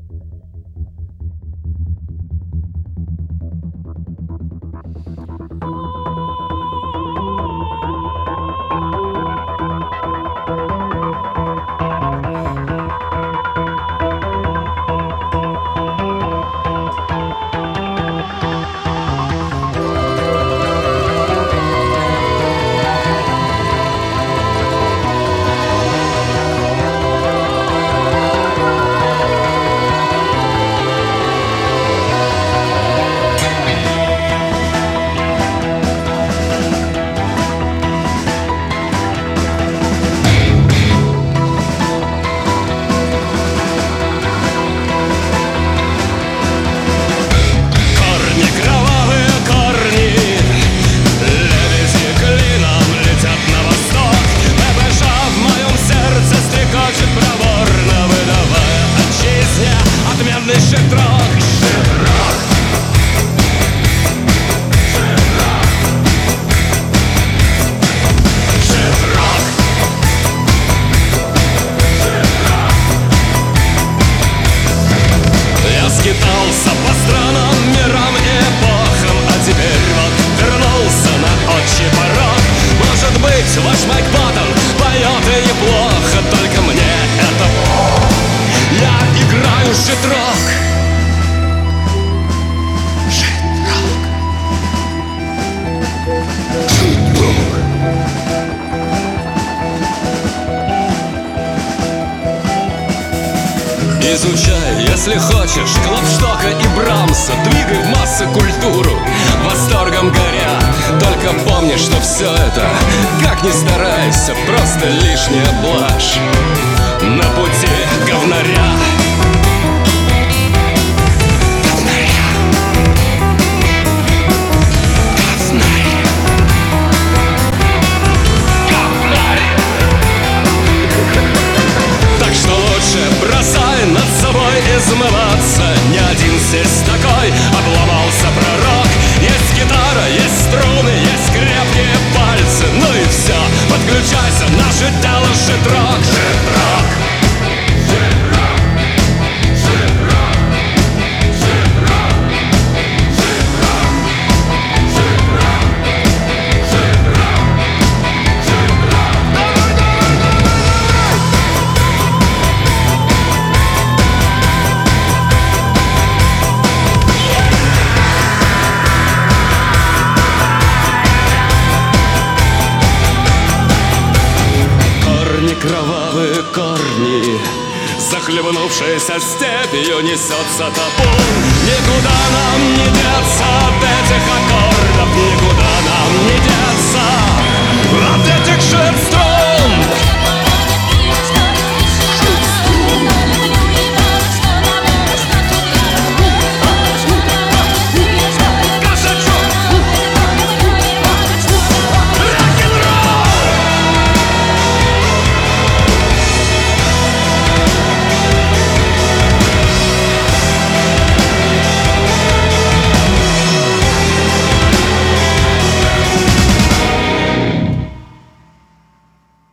Ваш Майк Паттон поет и неплохо, только мне это... Я играю жит-рок. Жит-рок. Жит-рок. Изучай, если хочешь, Клопштока и Брамса. Двигай в массы культуру, восторгом горя. Только помни, что все это, как ни старайся, просто лишняя блажь на пути говнаря. Так что лучше бросай над собой измываться. Ни один здесь такой обломался пророк. Есть гитара, есть струны, есть крепкие пальцы. Ну и все, подключайся, наше дело жит-рок. Жит-рок. Кровавые корни, захлебнувшейся степью несется топор. Никуда нам не деться от этих аккордов, никуда нам не деться.